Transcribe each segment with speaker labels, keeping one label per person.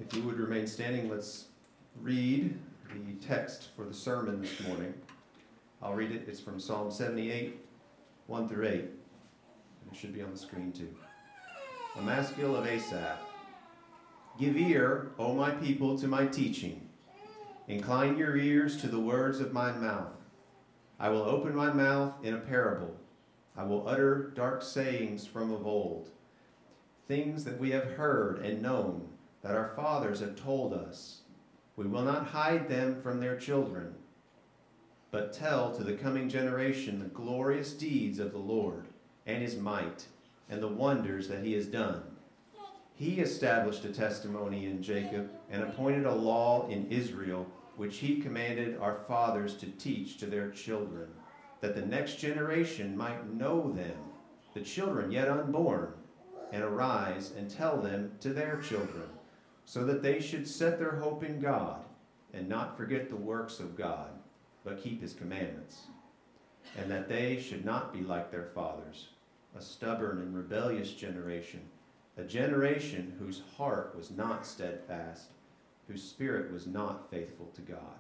Speaker 1: If you would remain standing, let's read the text for the sermon this morning. I'll read it. It's from Psalm 78, 1 through 8. And it should be on the screen too. A Maskil of Asaph. Give ear, O my people, to my teaching. Incline your ears to the words of my mouth. I will open my mouth in a parable. I will utter dark sayings from of old, things that we have heard and known, that our fathers have told us. We will not hide them from their children, but tell to the coming generation the glorious deeds of the Lord, and his might, and the wonders that he has done. He established a testimony in Jacob, and appointed a law in Israel, which he commanded our fathers to teach to their children, that the next generation might know them, the children yet unborn, and arise and tell them to their children, so that they should set their hope in God, and not forget the works of God, but keep his commandments, and that they should not be like their fathers, a stubborn and rebellious generation, a generation whose heart was not steadfast, whose spirit was not faithful to God.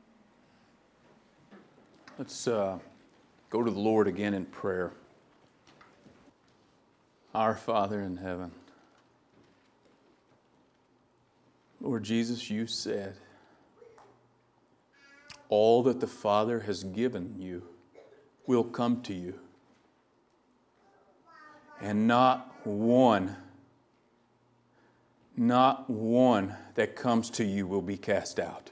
Speaker 2: Let's go to the Lord again in prayer. Our Father in heaven, Lord Jesus, you said, all that the Father has given you will come to you, and not one that comes to you will be cast out.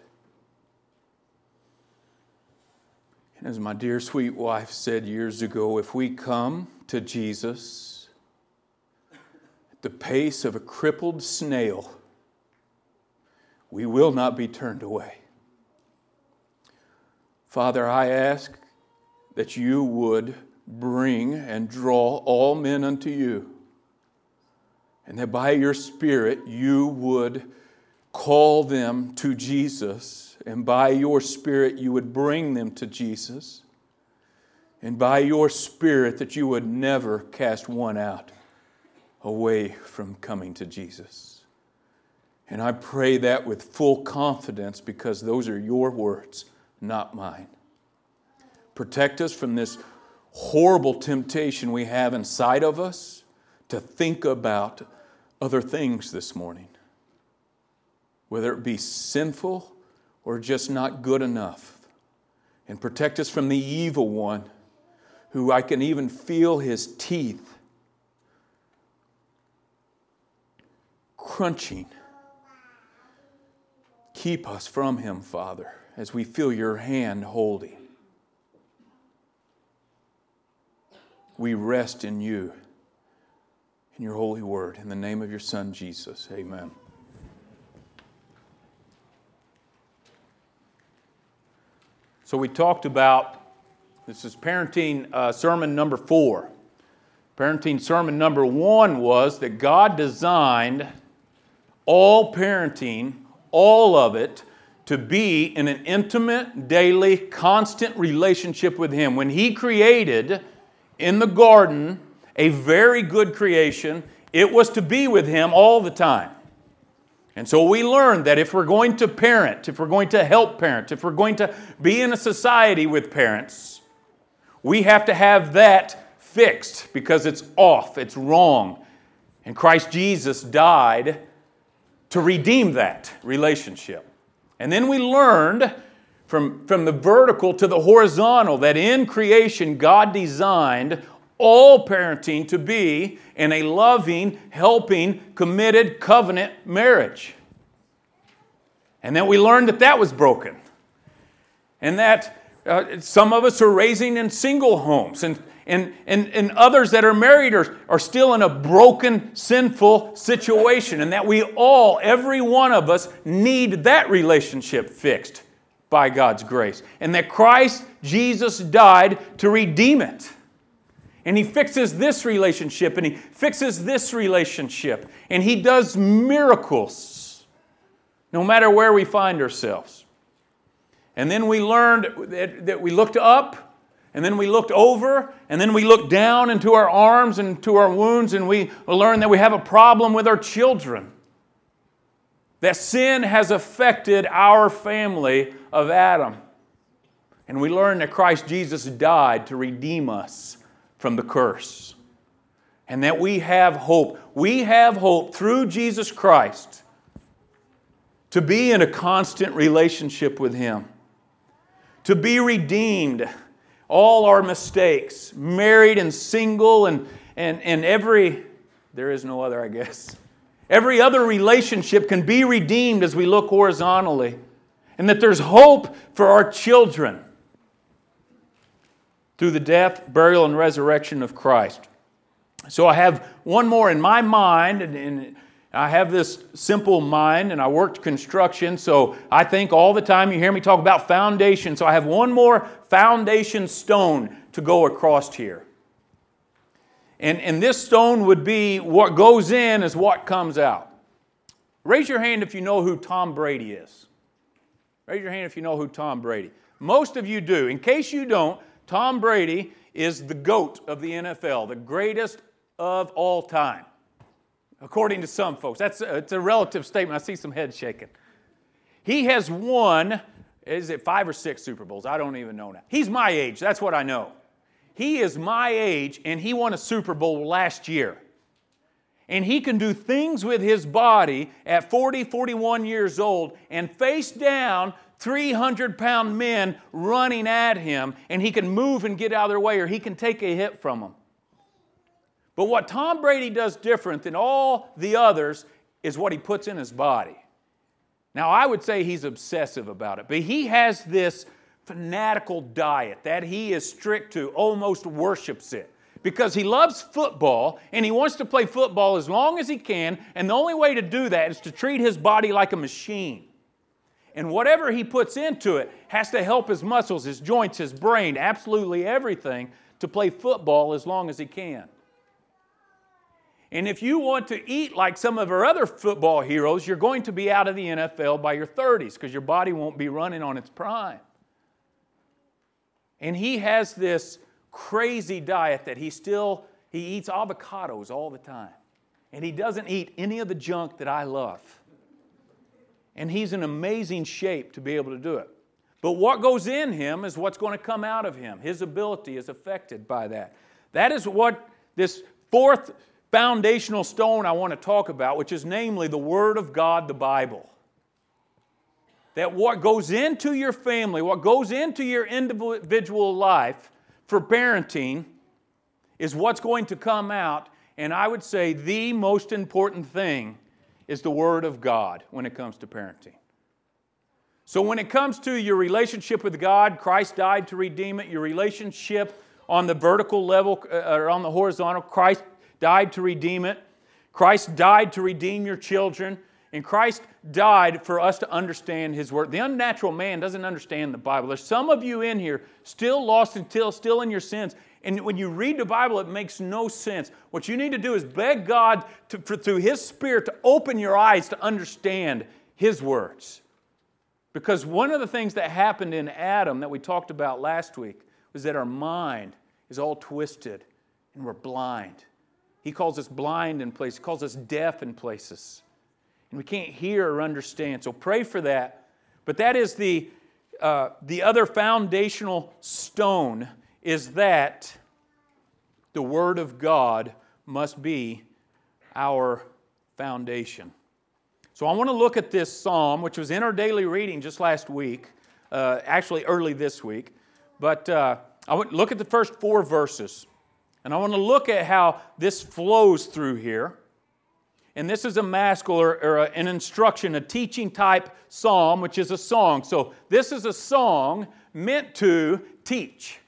Speaker 2: And as my dear sweet wife said years ago, if we come to Jesus at the pace of a crippled snail, we will not be turned away. Father, I ask that you would bring and draw all men unto you, and that by your Spirit you would call them to Jesus, and by your Spirit you would bring them to Jesus, and by your Spirit that you would never cast one out away from coming to Jesus. And I pray that with full confidence, because those are your words, not mine. Protect us from this horrible temptation we have inside of us to think about other things this morning, whether it be sinful or just not good enough. And protect us from the evil one, who I can even feel his teeth crunching. Keep us from him, Father, as we feel your hand holding. We rest in you, in your holy word, in the name of your Son, Jesus. Amen. So we talked about, this is parenting sermon number 4. Parenting sermon number 1 was that God designed all parenting, all of it, to be in an intimate, daily, constant relationship with him. When he created in the garden a very good creation, it was to be with him all the time. And so we learned that if we're going to parent, if we're going to help parent, if we're going to be in a society with parents, we have to have that fixed, because it's off, it's wrong. And Christ Jesus died to redeem that relationship. And then we learned from the vertical to the horizontal that in creation God designed all parenting to be in a loving, helping, committed covenant marriage. And then we learned that that was broken. And that some of us are raising in single homes. And others that are married are still in a broken, sinful situation. And that we all, every one of us, need that relationship fixed by God's grace. And that Christ Jesus died to redeem it. And he fixes this relationship, and he fixes this relationship. And he does miracles, no matter where we find ourselves. And then we learned that we looked up, and then we looked over, and then we looked down into our arms and to our wounds, and we learned that we have a problem with our children. that sin has affected our family of Adam. And we learn that Christ Jesus died to redeem us from the curse. And that we have hope. We have hope through Jesus Christ to be in a constant relationship with Him. To be redeemed. All our mistakes. Married and single and every... There is no other, I guess. Every other relationship can be redeemed as we look horizontally. And that there's hope for our children through the death, burial, and resurrection of Christ. So I have one more in my mind, and I have this simple mind, and I worked construction, so I think all the time you hear me talk about foundation. So I have one more foundation stone to go across here. And this stone would be what goes in is what comes out. Raise your hand if you know who Tom Brady is. Raise your hand if you know who Tom Brady. Most of you do. In case you don't, Tom Brady is the GOAT of the NFL, the greatest of all time, according to some folks. It's a relative statement. I see some heads shaking. He has won, is it 5 or 6 Super Bowls? I don't even know now. He's my age. That's what I know. He is my age, and he won a Super Bowl last year. And he can do things with his body at 40, 41 years old and face down 300-pound men running at him, and he can move and get out of their way, or he can take a hit from them. But what Tom Brady does different than all the others is what he puts in his body. Now, I would say he's obsessive about it, but he has this fanatical diet that he is strict to, almost worships it. Because he loves football, and he wants to play football as long as he can, and the only way to do that is to treat his body like a machine. And whatever he puts into it has to help his muscles, his joints, his brain, absolutely everything to play football as long as he can. And if you want to eat like some of our other football heroes, you're going to be out of the NFL by your 30s because your body won't be running on its prime. And he has this crazy diet that he eats avocados all the time. And he doesn't eat any of the junk that I love. And he's in amazing shape to be able to do it. But what goes in him is what's going to come out of him. His ability is affected by that. That is what this fourth foundational stone I want to talk about, which is namely the Word of God, the Bible. That what goes into your family, what goes into your individual life for parenting is what's going to come out. And I would say the most important thing is the Word of God when it comes to parenting. So when it comes to your relationship with God, Christ died to redeem it. Your relationship on the vertical level or on the horizontal, Christ died to redeem it. Christ died to redeem your children. And Christ died for us to understand His Word. The unnatural man doesn't understand the Bible. There's some of you in here still lost and still in your sins. And when you read the Bible, it makes no sense. What you need to do is beg God through His Spirit to open your eyes to understand His words. Because one of the things that happened in Adam that we talked about last week was that our mind is all twisted and we're blind. He calls us blind in places. He calls us deaf in places. And we can't hear or understand. So pray for that. But that is the other foundational stone is that the Word of God must be our foundation. So I want to look at this psalm, which was in our daily reading just last week, actually early this week. But I want to look at the first 4 verses. And I want to look at how this flows through here. And this is a maskil or an instruction, a teaching type psalm, which is a song. So this is a song meant to teach.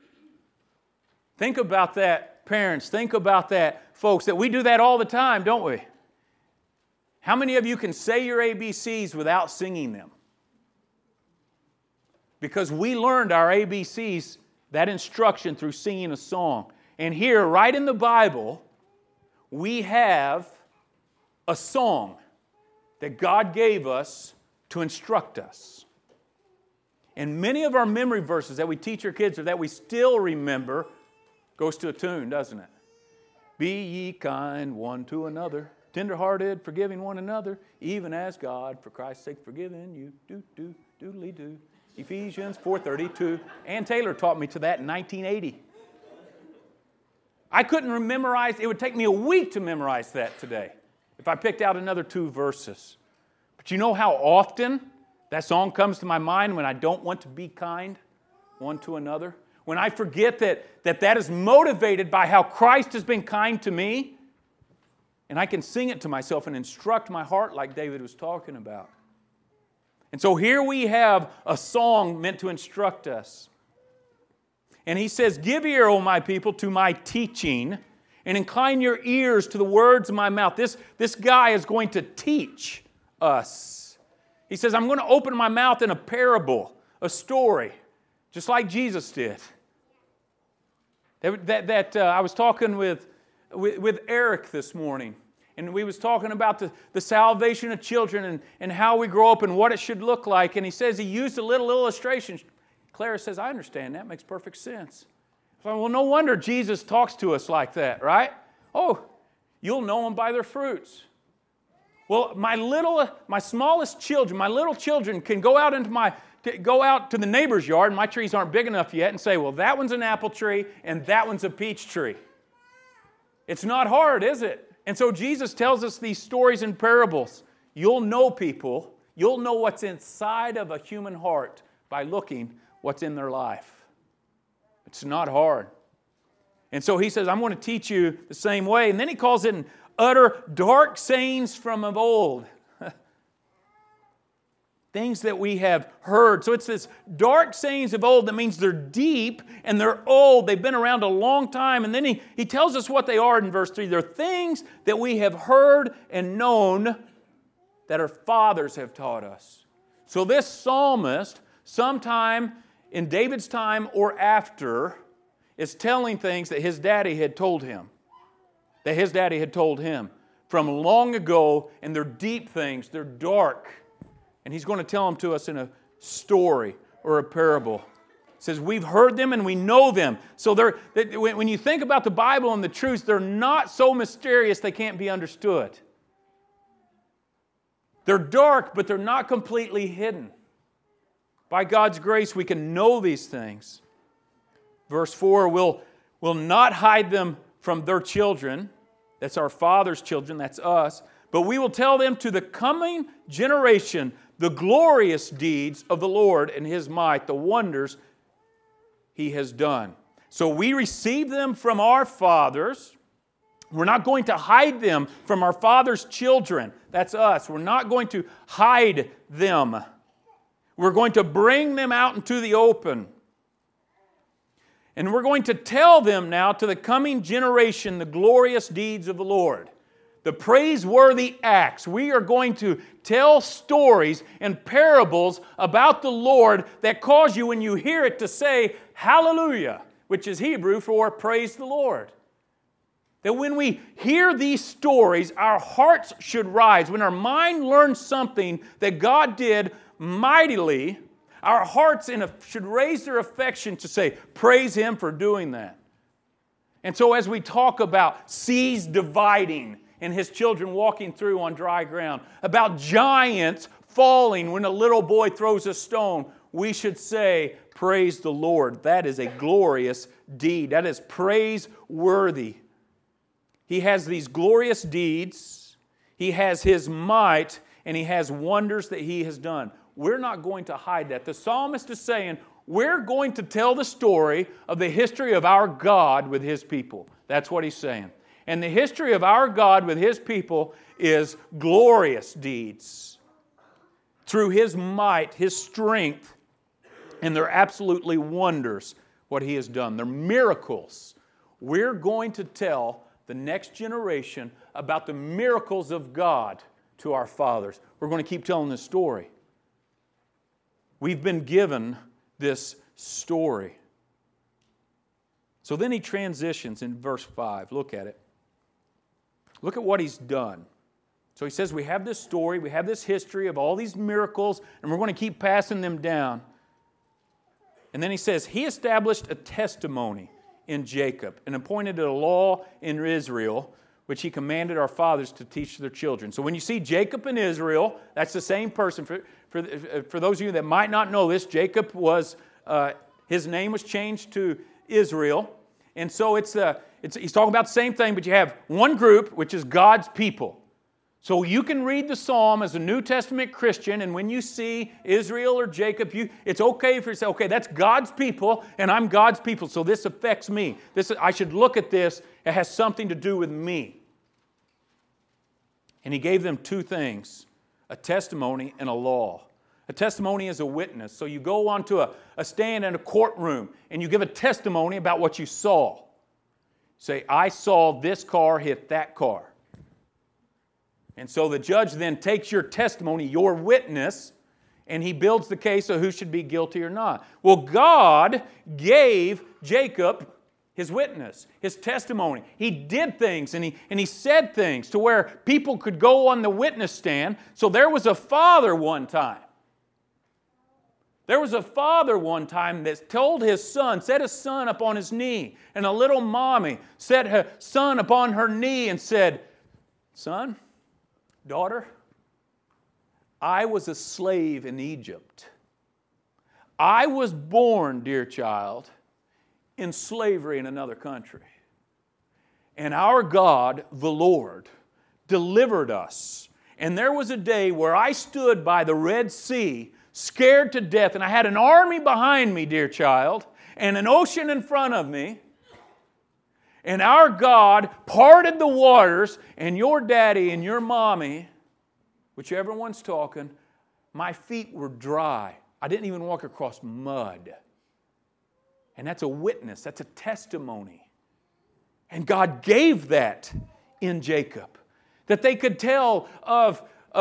Speaker 2: Think about that, parents. Think about that, folks, that we do that all the time, don't we? How many of you can say your ABCs without singing them? Because we learned our ABCs, that instruction, through singing a song. And here, right in the Bible, we have a song that God gave us to instruct us. And many of our memory verses that we teach our kids or that we still remember goes to a tune, doesn't it? Be ye kind one to another, tenderhearted, forgiving one another, even as God, for Christ's sake, forgiven you. Doodly-doo. Ephesians 4:32. Ann Taylor taught me to that in 1980. I couldn't memorize, it would take me a week to memorize that today if I picked out another 2 verses. But you know how often that song comes to my mind when I don't want to be kind one to another? When I forget that is motivated by how Christ has been kind to me, and I can sing it to myself and instruct my heart like David was talking about. And so here we have a song meant to instruct us. And he says, "Give ear, O my people, to my teaching, and incline your ears to the words of my mouth." This guy is going to teach us. He says, I'm going to open my mouth in a parable, a story, just like Jesus did. I was talking with Eric this morning, and we was talking about the salvation of children and how we grow up and what it should look like. And he says he used a little illustration. Clara says, I understand that. Makes perfect sense. So, well, no wonder Jesus talks to us like that, right? Oh, you'll know them by their fruits. Well, my smallest children, my little children can go out to the neighbor's yard, and my trees aren't big enough yet, and say, well, that one's an apple tree and that one's a peach tree. It's not hard, is it? And so Jesus tells us these stories and parables. You'll know people. You'll know what's inside of a human heart by looking what's in their life. It's not hard. And so he says, I'm going to teach you the same way. And then he calls it utter dark sayings from of old. Things that we have heard. So it's this dark sayings of old that means they're deep and they're old. They've been around a long time. And then he tells us what they are in verse 3. They're things that we have heard and known that our fathers have taught us. So this psalmist, sometime in David's time or after, is telling things that his daddy had told him. That his daddy had told him from long ago, and they're deep things, they're dark. And he's going to tell them to us in a story or a parable. It says, we've heard them and we know them. So when you think about the Bible and the truths, they're not so mysterious they can't be understood. They're dark, but they're not completely hidden. By God's grace, we can know these things. Verse 4, we'll not hide them from their children. That's our Father's children, that's us. But we will tell them to the coming generation the glorious deeds of the Lord and His might, the wonders He has done. So we receive them from our fathers. We're not going to hide them from our Father's children. That's us. We're not going to hide them. We're going to bring them out into the open. And we're going to tell them now to the coming generation the glorious deeds of the Lord. The praiseworthy acts. We are going to tell stories and parables about the Lord that cause you, when you hear it, to say, hallelujah, which is Hebrew for praise the Lord. That when we hear these stories, our hearts should rise. When our mind learns something that God did mightily, our hearts should raise their affection to say, praise Him for doing that. And so as we talk about seas dividing and His children walking through on dry ground, about giants falling when a little boy throws a stone, we should say, praise the Lord. That is a glorious deed. That is praiseworthy. He has these glorious deeds. He has His might, and He has wonders that He has done. We're not going to hide that. The psalmist is saying, we're going to tell the story of the history of our God with His people. That's what he's saying. And the history of our God with His people is glorious deeds. Through His might, His strength, and they're absolutely wonders what He has done. They're miracles. We're going to tell the next generation about the miracles of God to our fathers. We're going to keep telling this story. We've been given this story. So then he transitions in verse 5. Look at it. Look at what he's done. So he says we have this story, we have this history of all these miracles, and we're going to keep passing them down. And then he says, He established a testimony in Jacob and appointed a law in Israel which He commanded our fathers to teach their children. So when you see Jacob and Israel, that's the same person. For those of you that might not know this, Jacob was, his name was changed to Israel. And so he's talking about the same thing, but you have one group, which is God's people. So you can read the psalm as a New Testament Christian, and when you see Israel or Jacob, it's okay for you to say, okay, that's God's people, and I'm God's people, so this affects me. I should look at this. It has something to do with me. And He gave them two things, a testimony and a law. A testimony is a witness. So you go onto a stand in a courtroom, and you give a testimony about what you saw. Say, I saw this car hit that car. And so the judge then takes your testimony, your witness, and he builds the case of who should be guilty or not. Well, God gave Jacob his witness, his testimony. He did things and he said things to where people could go on the witness stand. So there was a father one time. There was a father one time that told his son, set his son up on his knee, and a little mommy set her son upon her knee and said, son, daughter, I was a slave in Egypt. I was born, dear child, in slavery in another country. And our God, the Lord, delivered us. And there was a day where I stood by the Red Sea, scared to death, and I had an army behind me, dear child, and an ocean in front of me. And our God parted the waters, and your daddy and your mommy, whichever one's talking, my feet were dry. I didn't even walk across mud. And that's a witness. That's a testimony. And God gave that in Jacob. That they could tell of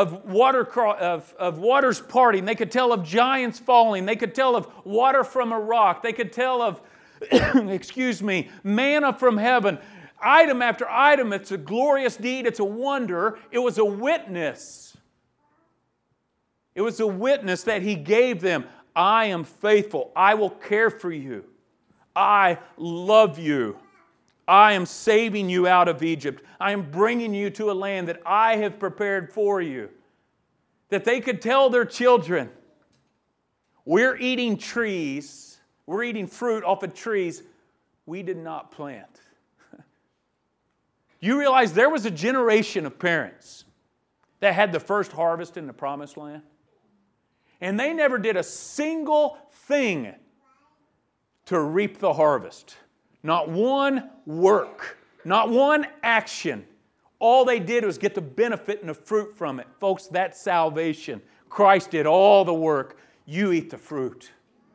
Speaker 2: waters parting. They could tell of giants falling. They could tell of water from a rock. They could tell of manna from heaven. Item after item, it's a glorious deed, it's a wonder. It was a witness. It was a witness that He gave them. I am faithful. I will care for you. I love you. I am saving you out of Egypt. I am bringing you to a land that I have prepared for you. That they could tell their children, we're eating trees. We're eating fruit off of trees we did not plant. You realize there was a generation of parents that had the first harvest in the Promised Land? And they never did a single thing to reap the harvest. Not one work. Not one action. All they did was get the benefit and the fruit from it. Folks, that's salvation. Christ did all the work. You eat the fruit.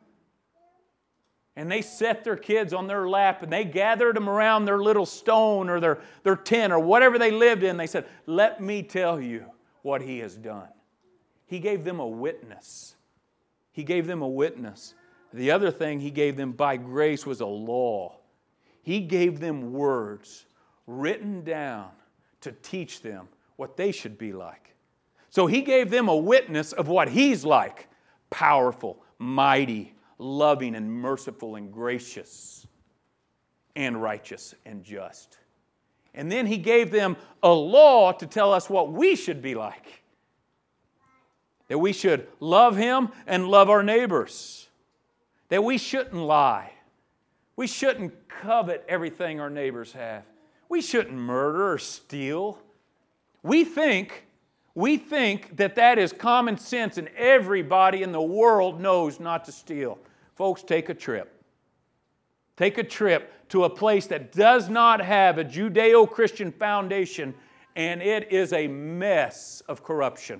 Speaker 2: And they set their kids on their lap and they gathered them around their little stone or their tent or whatever they lived in. They said, let me tell you what He has done. He gave them a witness. He gave them a witness. The other thing He gave them by grace was a law. He gave them words written down to teach them what they should be like. So He gave them a witness of what He's like. Powerful, mighty, loving and merciful and gracious and righteous and just. And then He gave them a law to tell us what we should be like. That we should love Him and love our neighbors. That we shouldn't lie. We shouldn't covet everything our neighbors have. We shouldn't murder or steal. We think that is common sense and everybody in the world knows not to steal. Folks, take a trip. Take a trip to a place that does not have a Judeo-Christian foundation, and it is a mess of corruption.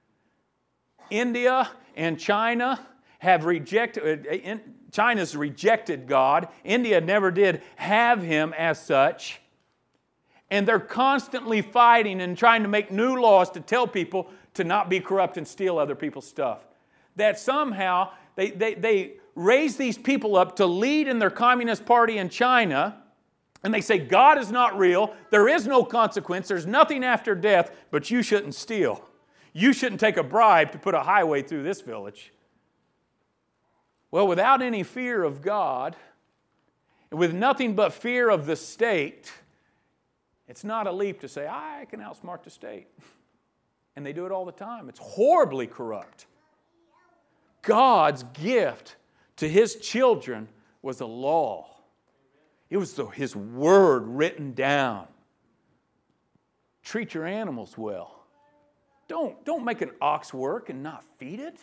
Speaker 2: India and China have rejected, China's rejected God. India never did have Him as such. And they're constantly fighting and trying to make new laws to tell people to not be corrupt and steal other people's stuff. That somehow they raise these people up to lead in their Communist Party in China, and they say God is not real, there is no consequence, there's nothing after death, but you shouldn't steal. You shouldn't take a bribe to put a highway through this village. Well, without any fear of God, with nothing but fear of the state, It's not a leap to say, I can outsmart the state. And they do it all the time. It's horribly corrupt. God's gift to His children was a law. It was His word written down. Treat your animals well. Don't make an ox work and not feed it.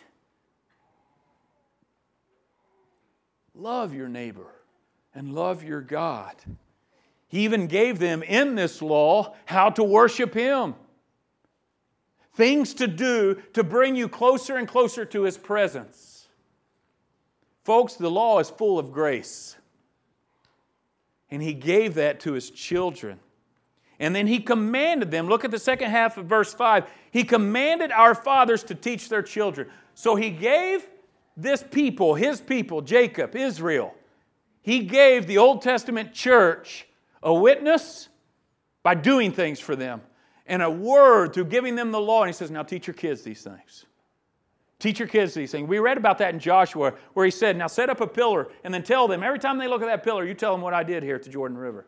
Speaker 2: Love your neighbor and love your God. He even gave them in this law how to worship Him. Things to do to bring you closer and closer to His presence. Folks, the law is full of grace. And He gave that to His children. And then He commanded them, look at the second half of verse 5. He commanded our fathers to teach their children. So He gave this people, His people, Jacob, Israel, He gave the Old Testament church a witness by doing things for them, and a word through giving them the law. And He says, now teach your kids these things. Teach your kids these things. We read about that in Joshua, where He said, now set up a pillar, and then tell them, every time they look at that pillar, you tell them what I did here at the Jordan River.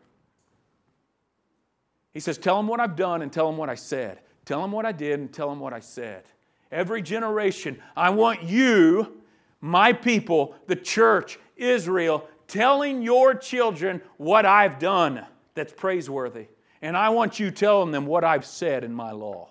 Speaker 2: He says, tell them what I've done and tell them what I said. Tell them what I did and tell them what I said. Every generation, I want you, my people, the church, Israel, telling your children what I've done that's praiseworthy. And I want you telling them what I've said in my law.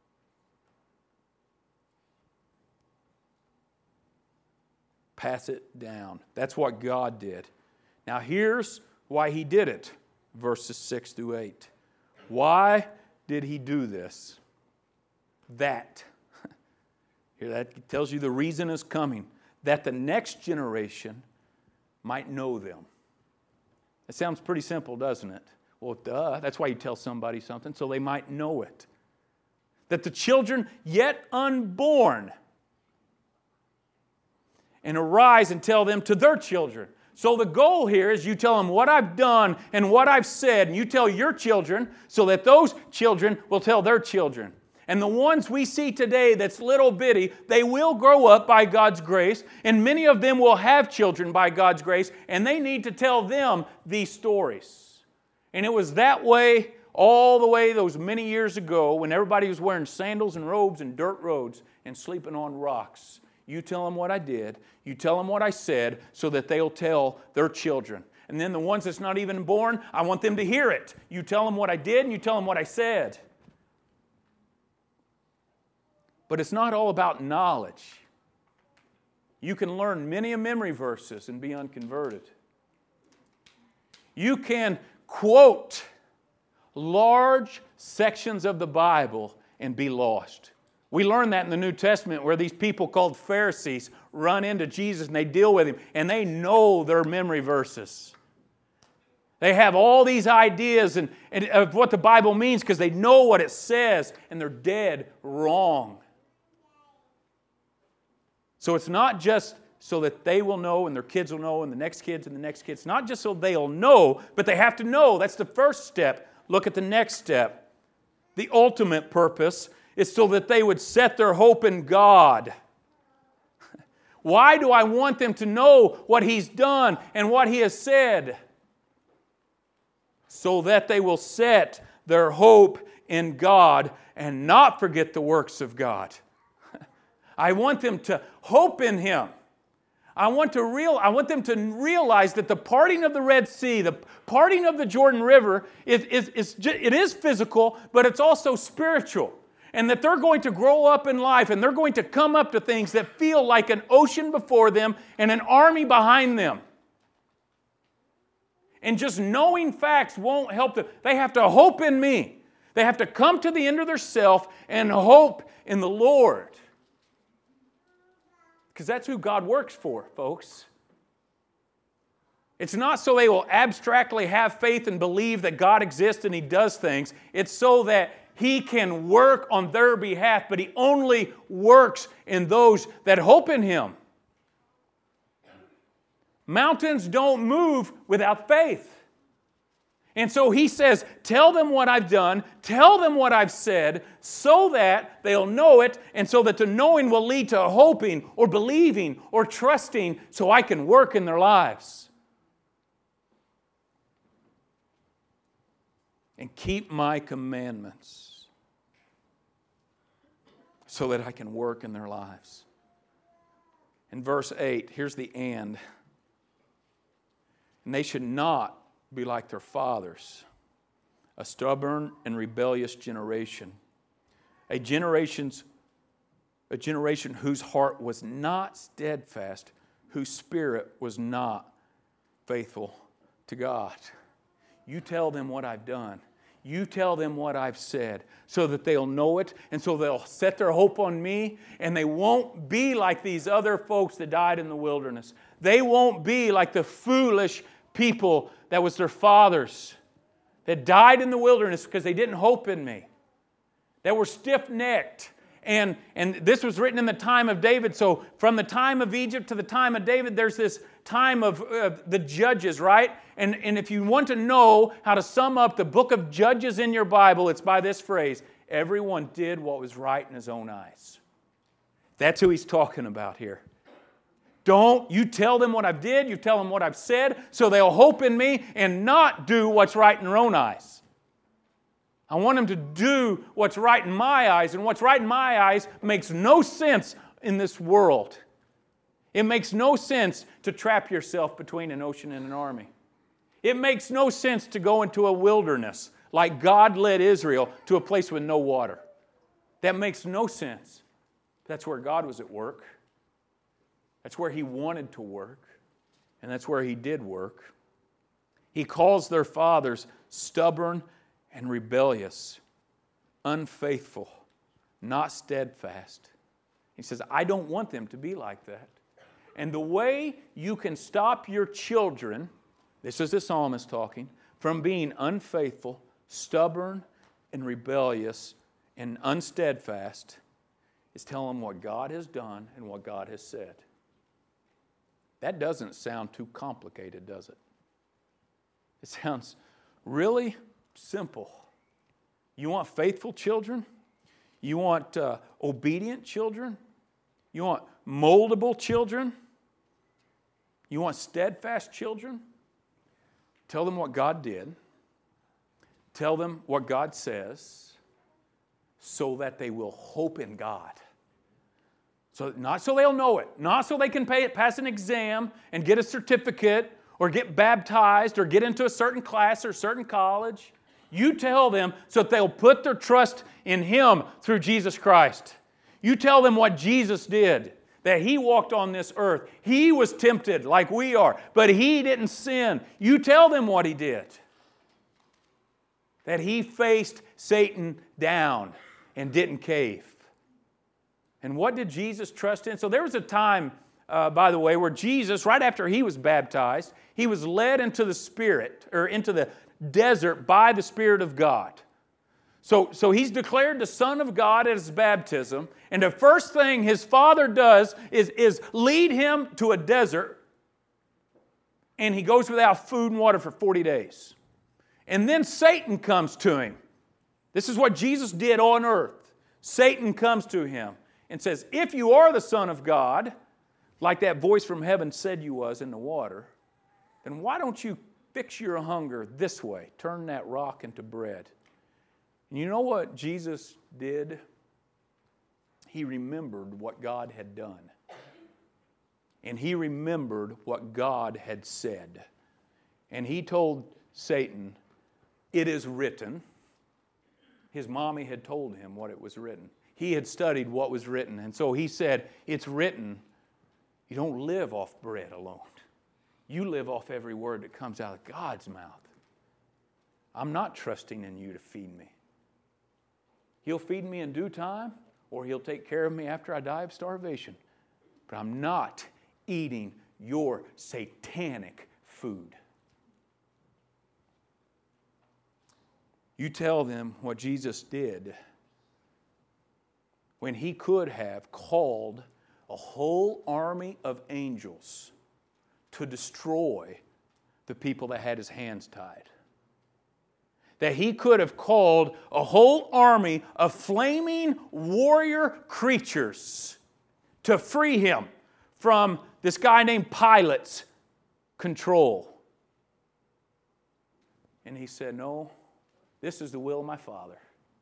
Speaker 2: Pass it down. That's what God did. Now here's why He did it. Verses 6 through 8. Why did He do this? That. Here, that tells you the reason is coming. That the next generation might know them. It sounds pretty simple, doesn't it? Well, duh. That's why you tell somebody something, so they might know it. That the children yet unborn and arise and tell them to their children. So the goal here is you tell them what I've done and what I've said, and you tell your children so that those children will tell their children. And the ones we see today that's little bitty, they will grow up by God's grace, and many of them will have children by God's grace, and they need to tell them these stories. And it was that way all the way those many years ago when everybody was wearing sandals and robes and dirt roads and sleeping on rocks. You tell them what I did, you tell them what I said, so that they'll tell their children. And then the ones that's not even born, I want them to hear it. You tell them what I did and you tell them what I said. But it's not all about knowledge. You can learn many a memory verses and be unconverted. You can quote large sections of the Bible and be lost. We learn that in the New Testament where these people called Pharisees run into Jesus and they deal with Him and they know their memory verses. They have all these ideas and of what the Bible means because they know what it says and they're dead wrong. So it's not just so that they will know and their kids will know and the next kids and the next kids. It's not just so they'll know, but they have to know. That's the first step. Look at the next step. The ultimate purpose is so that they would set their hope in God. Why do I want them to know what He's done and what He has said? So that they will set their hope in God and not forget the works of God. I want them to hope in Him. I want them to realize that the parting of the Red Sea, the parting of the Jordan River, it is physical, but it's also spiritual. And that they're going to grow up in life and they're going to come up to things that feel like an ocean before them and an army behind them. And just knowing facts won't help them. They have to hope in me. They have to come to the end of their self and hope in the Lord. Because that's who God works for, folks. It's not so they will abstractly have faith and believe that God exists and He does things. It's so that He can work on their behalf, but He only works in those that hope in Him. Mountains don't move without faith. And so He says, tell them what I've done, tell them what I've said, so that they'll know it, and so that the knowing will lead to hoping or believing or trusting so I can work in their lives. and keep my commandments so that I can work in their lives. In verse 8, here's the and. And they should not be like their fathers, a stubborn and rebellious generation, a generation whose heart was not steadfast, whose spirit was not faithful to God. You tell them what I've done. You tell them what I've said so that they'll know it and so they'll set their hope on me and they won't be like these other folks that died in the wilderness. They won't be like the foolish people that was their fathers that died in the wilderness because they didn't hope in me. They were stiff-necked. And this was written in the time of David. So from the time of Egypt to the time of David, there's this time of the Judges, right? And if you want to know how to sum up the book of Judges in your Bible, it's by this phrase: everyone did what was right in his own eyes. That's who he's talking about here. Don't you tell them what I've did, you tell them what I've said, so they'll hope in me and not do what's right in their own eyes. I want them to do what's right in my eyes, and what's right in my eyes makes no sense in this world. It makes no sense to trap yourself between an ocean and an army. It makes no sense to go into a wilderness like God led Israel to a place with no water. That makes no sense. That's where God was at work. That's where He wanted to work. And that's where He did work. He calls their fathers stubborn and rebellious, unfaithful, not steadfast. He says, I don't want them to be like that. And the way you can stop your children, this is the psalmist talking, from being unfaithful, stubborn, and rebellious, and unsteadfast, is tell them what God has done and what God has said. That doesn't sound too complicated, does it? It sounds really simple. You want faithful children? You want obedient children? You want moldable children? You want steadfast children? Tell them what God did. Tell them what God says so that they will hope in God. So not so they'll know it, not so they can pass an exam and get a certificate or get baptized or get into a certain class or certain college. You tell them so that they'll put their trust in Him through Jesus Christ. You tell them what Jesus did, that He walked on this earth. He was tempted like we are, but He didn't sin. You tell them what He did. That He faced Satan down and didn't cave. And what did Jesus trust in? So there was a time, by the way, where Jesus, right after He was baptized, He was led into the Spirit, or into the desert by the Spirit of God. So He's declared the Son of God at His baptism, and the first thing His Father does is lead Him to a desert, and He goes without food and water for 40 days. And then Satan comes to Him. This is what Jesus did on earth. Satan comes to Him and says, if you are the Son of God, like that voice from heaven said you was in the water, then why don't you fix your hunger this way? Turn that rock into bread. And you know what Jesus did? He remembered what God had done. And He remembered what God had said. And He told Satan, it is written. His mommy had told him what it was written. He had studied what was written. And so He said, it's written. You don't live off bread alone. You live off every word that comes out of God's mouth. I'm not trusting in you to feed me. He'll feed me in due time, or He'll take care of me after I die of starvation. But I'm not eating your satanic food. You tell them what Jesus did when He could have called a whole army of angels to destroy the people that had His hands tied. That He could have called a whole army of flaming warrior creatures to free Him from this guy named Pilate's control. And He said, no, this is the will of my Father.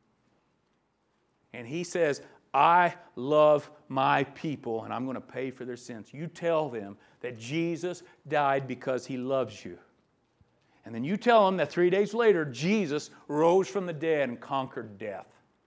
Speaker 2: And He says, I love my people, and I'm going to pay for their sins. You tell them that Jesus died because He loves you. And then you tell them that 3 days later, Jesus rose from the dead and conquered death.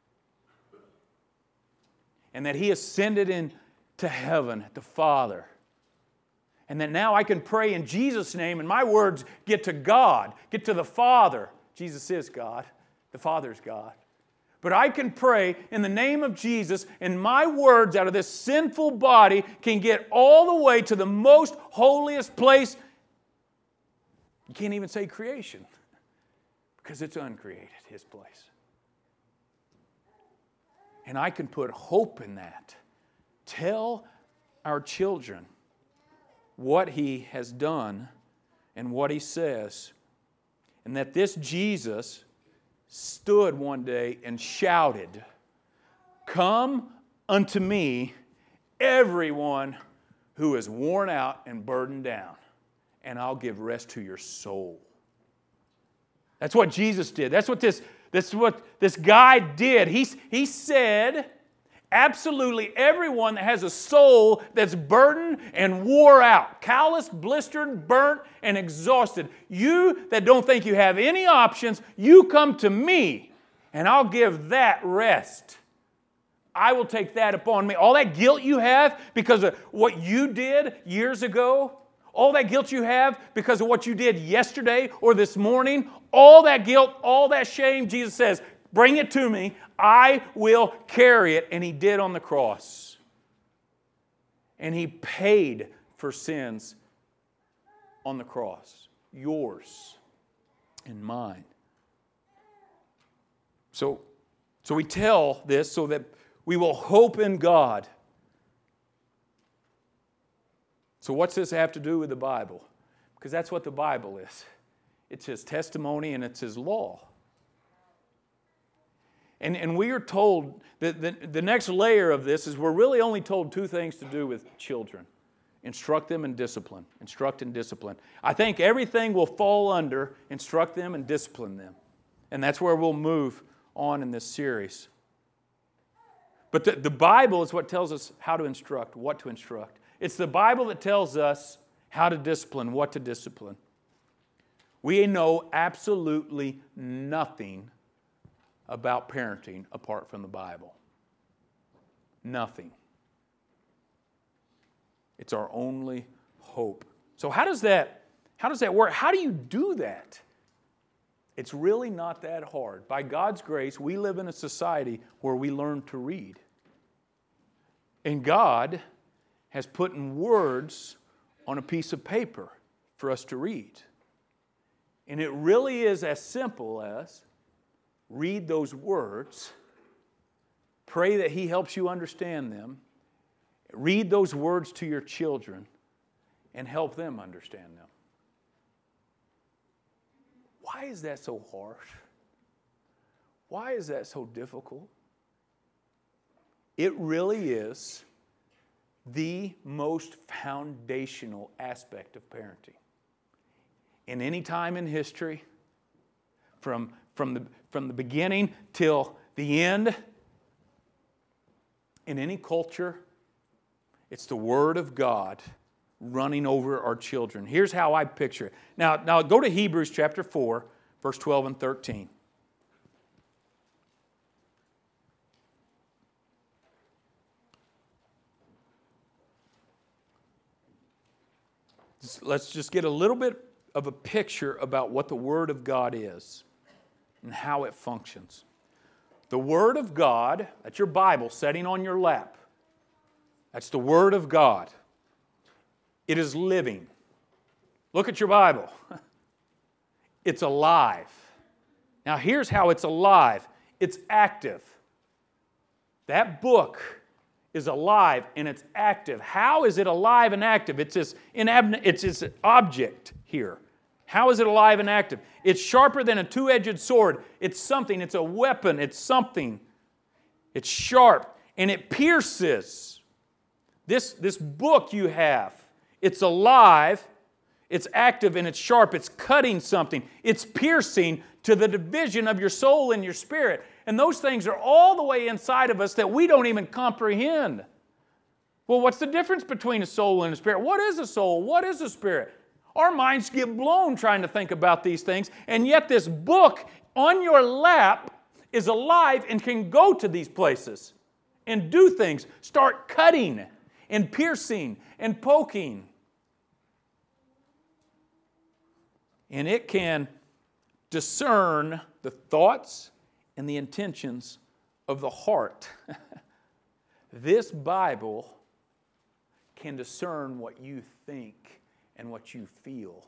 Speaker 2: And that He ascended into heaven at the Father. And that now I can pray in Jesus' name, and my words get to God, get to the Father. Jesus is God. The Father is God. But I can pray in the name of Jesus, and my words out of this sinful body can get all the way to the most holiest place. You can't even say creation, because it's uncreated, His place. And I can put hope in that. Tell our children what He has done and what He says. And that this Jesus stood one day and shouted, "Come unto me, everyone who is worn out and burdened down, and I'll give rest to your soul." That's what Jesus did. That's what this guy did. He said, absolutely everyone that has a soul that's burdened and wore out, calloused, blistered, burnt, and exhausted, you that don't think you have any options, you come to me, and I'll give that rest. I will take that upon me. All that guilt you have because of what you did years ago, all that guilt you have because of what you did yesterday or this morning, all that guilt, all that shame, Jesus says, bring it to me. I will carry it. And He did on the cross. And He paid for sins on the cross. Yours and mine. So we tell this so that we will hope in God. So what's this have to do with the Bible? Because that's what the Bible is. It's His testimony and it's His law. And we are told that the next layer of this is we're really only told two things to do with children. Instruct them and discipline. Instruct and discipline. I think everything will fall under instruct them and discipline them. And that's where we'll move on in this series. But the Bible is what tells us how to instruct, what to instruct. It's the Bible that tells us how to discipline, what to discipline. We know absolutely nothing about parenting apart from the Bible. Nothing. It's our only hope. So how does that work? How do you do that? It's really not that hard. By God's grace, we live in a society where we learn to read. And God has put in words on a piece of paper for us to read. And it really is as simple as read those words, pray that He helps you understand them, read those words to your children, and help them understand them. Why is that so hard? Why is that so difficult? It really is the most foundational aspect of parenting. In any time in history, from the beginning till the end, in any culture, it's the Word of God running over our children. Here's how I picture it. Now go to Hebrews chapter 4, verse 12 and 13. Let's just get a little bit of a picture about what the Word of God is and how it functions. The Word of God, that's your Bible sitting on your lap. That's the Word of God. It is living. Look at your Bible. It's alive. Now here's how it's alive. It's active. That book is alive and it's active. How is it alive and active? It's this object here. How is it alive and active? It's sharper than a two-edged sword. It's something. It's a weapon. It's something. It's sharp and it pierces. This book you have, it's alive. It's active and it's sharp. It's cutting something. It's piercing to the division of your soul and your spirit. And those things are all the way inside of us that we don't even comprehend. Well, what's the difference between a soul and a spirit? What is a soul? What is a spirit? Our minds get blown trying to think about these things, and yet this book on your lap is alive and can go to these places and do things. Start cutting and piercing and poking. And it can discern the thoughts and the intentions of the heart. This Bible can discern what you think and what you feel.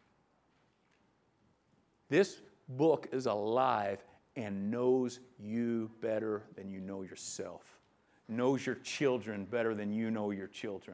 Speaker 2: This book is alive and knows you better than you know yourself. Knows your children better than you know your children.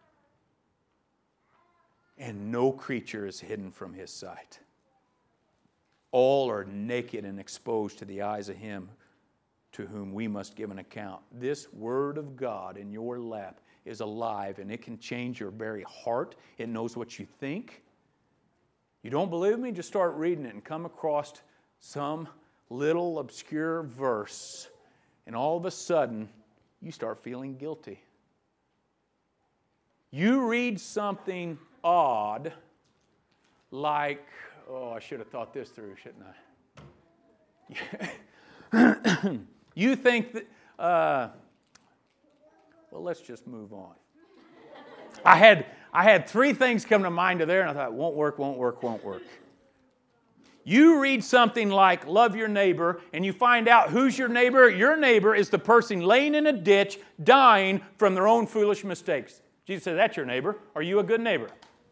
Speaker 2: And no creature is hidden from His sight. All are naked and exposed to the eyes of Him to whom we must give an account. This Word of God in your lap is alive, and it can change your very heart. It knows what you think. You don't believe me? Just start reading it and come across some little obscure verse, and all of a sudden, you start feeling guilty. You read something odd, like, oh, I should have thought this through, shouldn't I? You think that, well, let's just move on. I had three things come to mind there, and I thought, won't work. You read something like love your neighbor, and you find out who's your neighbor. Your neighbor is the person laying in a ditch, dying from their own foolish mistakes. Jesus said, that's your neighbor. Are you a good neighbor?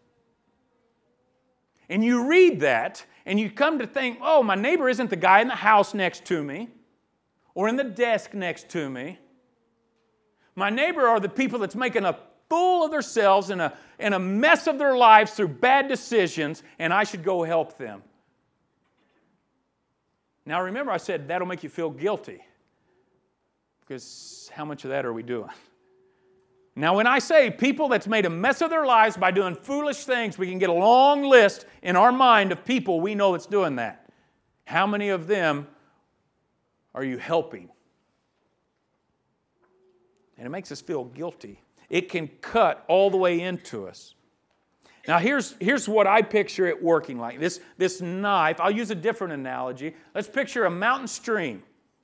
Speaker 2: And you read that, and you come to think, oh, my neighbor isn't the guy in the house next to me or in the desk next to me. My neighbor are the people that's making a fool of themselves and a mess of their lives through bad decisions, and I should go help them. Now remember, I said that'll make you feel guilty, because how much of that are we doing? Now when I say people that's made a mess of their lives by doing foolish things, we can get a long list in our mind of people we know that's doing that. How many of them are you helping? And it makes us feel guilty. It can cut all the way into us. Now here's what I picture it working like. This knife, I'll use a different analogy. Let's picture a mountain stream.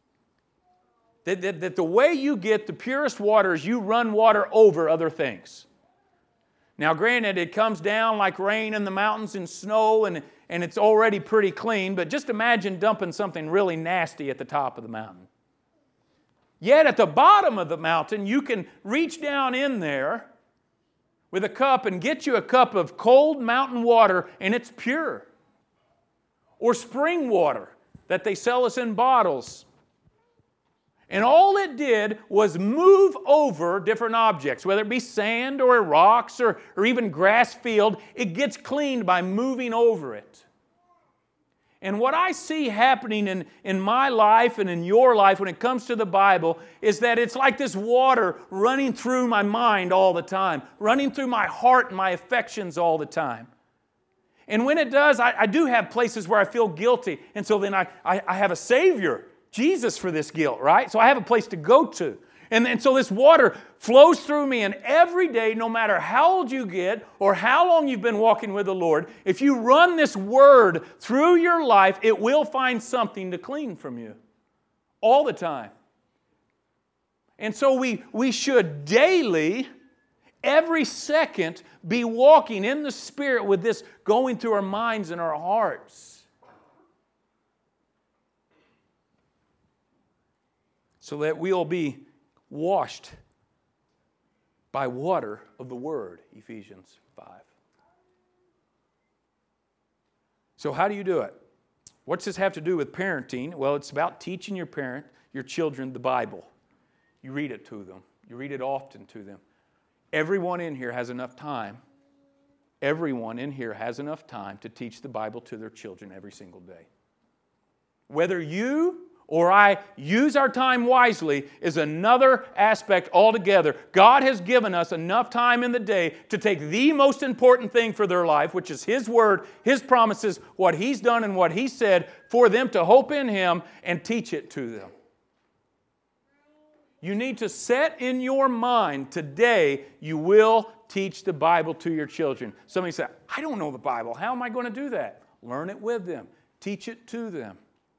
Speaker 2: That the way you get the purest water is you run water over other things. Now granted, it comes down like rain in the mountains and snow, and it's already pretty clean, but just imagine dumping something really nasty at the top of the mountain. Yet at the bottom of the mountain, you can reach down in there with a cup and get you a cup of cold mountain water, and it's pure. Or spring water that they sell us in bottles. And all it did was move over different objects, whether it be sand or rocks or even grass field. It gets cleaned by moving over it. And what I see happening in my life and in your life when it comes to the Bible is that it's like this water running through my mind all the time, running through my heart and my affections all the time. And when it does, I do have places where I feel guilty. And so then I have a Savior, Jesus, for this guilt, right? So I have a place to go to. And so this water flows through me, and every day, no matter how old you get or how long you've been walking with the Lord, if you run this Word through your life, it will find something to clean from you all the time. And so we should daily, every second, be walking in the Spirit with this going through our minds and our hearts. So that we'll be washed by water of the Word, Ephesians 5. So how do you do it? What's this have to do with parenting? Well, it's about teaching your children the Bible. You read it to them. You read it often to them. Everyone in here has enough time. Everyone in here has enough time to teach the Bible to their children every single day. Whether you or I use our time wisely is another aspect altogether. God has given us enough time in the day to take the most important thing for their life, which is His Word, His promises, what He's done and what He said, for them to hope in Him and teach it to them. You need to set in your mind today you will teach the Bible to your children. Somebody said, I don't know the Bible. How am I going to do that? Learn it with them. Teach it to them.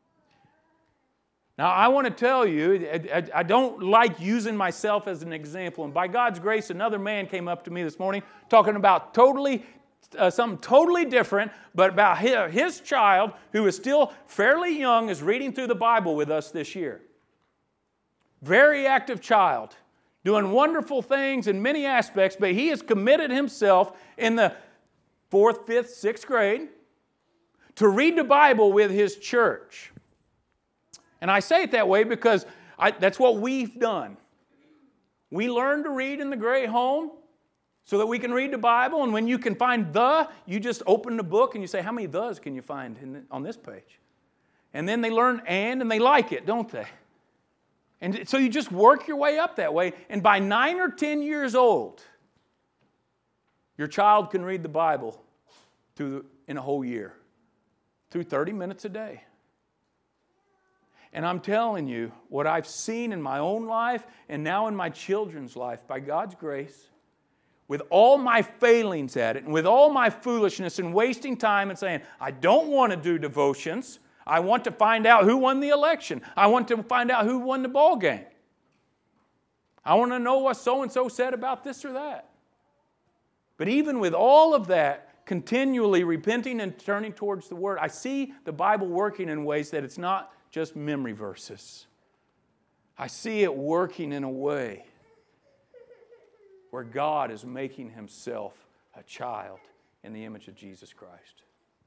Speaker 2: Now, I want to tell you, I don't like using myself as an example. And by God's grace, another man came up to me this morning talking about something totally different, but about his child, who is still fairly young, is reading through the Bible with us this year. Very active child, doing wonderful things in many aspects, but he has committed himself in the 4th, 5th, 6th grade to read the Bible with his church. And I say it that way because that's what we've done. We learned to read in the Gray home so that we can read the Bible, and when you can find you just open the book and you say, how many thes can you find on this page? And then they learn and they like it, don't they? And so you just work your way up that way, and by 9 or 10 years old, your child can read the Bible in a whole year, through 30 minutes a day. And I'm telling you, what I've seen in my own life and now in my children's life, by God's grace, with all my failings at it and with all my foolishness and wasting time and saying, I don't want to do devotions. I want to find out who won the election. I want to find out who won the ball game. I want to know what so-and-so said about this or that. But even with all of that, continually repenting and turning towards the Word, I see the Bible working in ways that it's not just memory verses. I see it working in a way where God is making Himself a child in the image of Jesus Christ.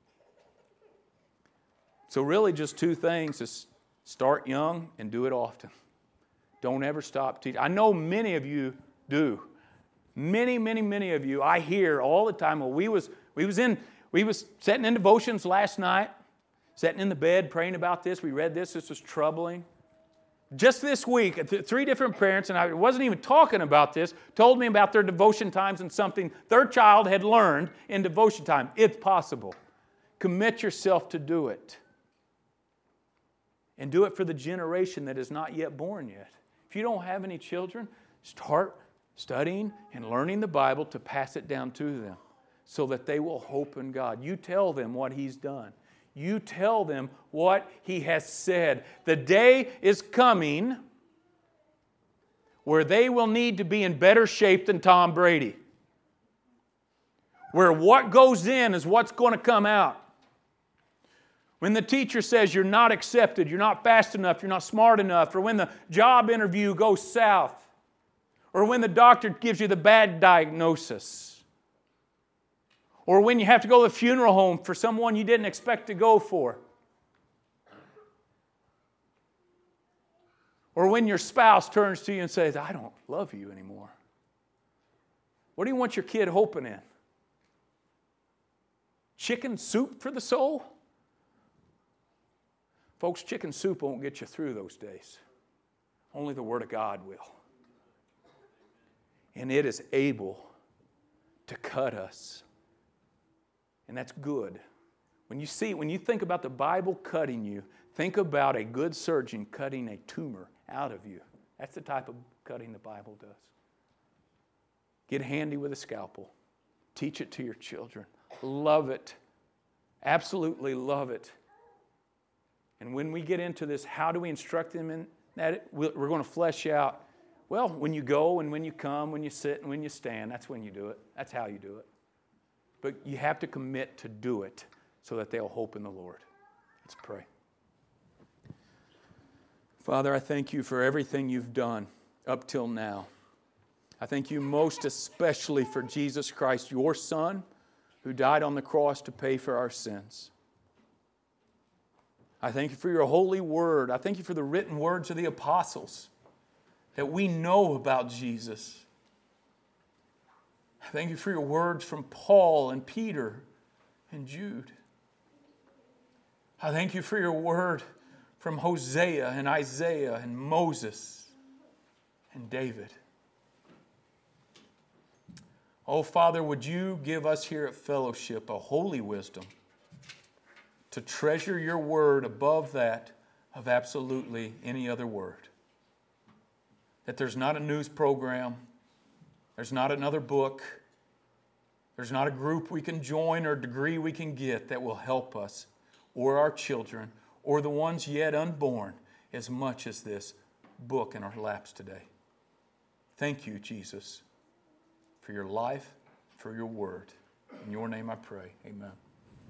Speaker 2: So really just 2 things is start young and do it often. Don't ever stop teaching. I know many of you do. Many of you, I hear all the time, well, we was sitting in devotions last night, sitting in the bed praying about this. We read this was troubling. Just this week, 3 different parents, and I wasn't even talking about this, told me about their devotion times and something their child had learned in devotion time. It's possible. Commit yourself to do it. And do it for the generation that is not yet born yet. If you don't have any children, start studying and learning the Bible to pass it down to them so that they will hope in God. You tell them what He's done. You tell them what He has said. The day is coming where they will need to be in better shape than Tom Brady. Where what goes in is what's going to come out. When the teacher says you're not accepted, you're not fast enough, you're not smart enough, or when the job interview goes south, or when the doctor gives you the bad diagnosis, or when you have to go to the funeral home for someone you didn't expect to go for, or when your spouse turns to you and says, I don't love you anymore. What do you want your kid hoping in? Chicken soup for the soul? Folks, chicken soup won't get you through those days. Only the Word of God will. And it is able to cut us. And that's good. When you think about the Bible cutting you, think about a good surgeon cutting a tumor out of you. That's the type of cutting the Bible does. Get handy with a scalpel. Teach it to your children. Love it. Absolutely love it. And when we get into this, how do we instruct them in that? We're going to flesh out, well, when you go and when you come, when you sit and when you stand, that's when you do it. That's how you do it. But you have to commit to do it so that they'll hope in the Lord. Let's pray. Father, I thank You for everything You've done up till now. I thank You most especially for Jesus Christ, Your Son, who died on the cross to pay for our sins. I thank You for Your holy word. I thank You for the written words of the apostles that we know about Jesus. I thank You for Your words from Paul and Peter and Jude. I thank You for Your word from Hosea and Isaiah and Moses and David. Oh, Father, would you give us here at Fellowship a holy wisdom to treasure your word above that of absolutely any other word. That there's not a news program, there's not another book, there's not a group we can join or degree we can get that will help us or our children or the ones yet unborn as much as this book in our laps today. Thank you, Jesus, for your life, for your word. In your name I pray. Amen.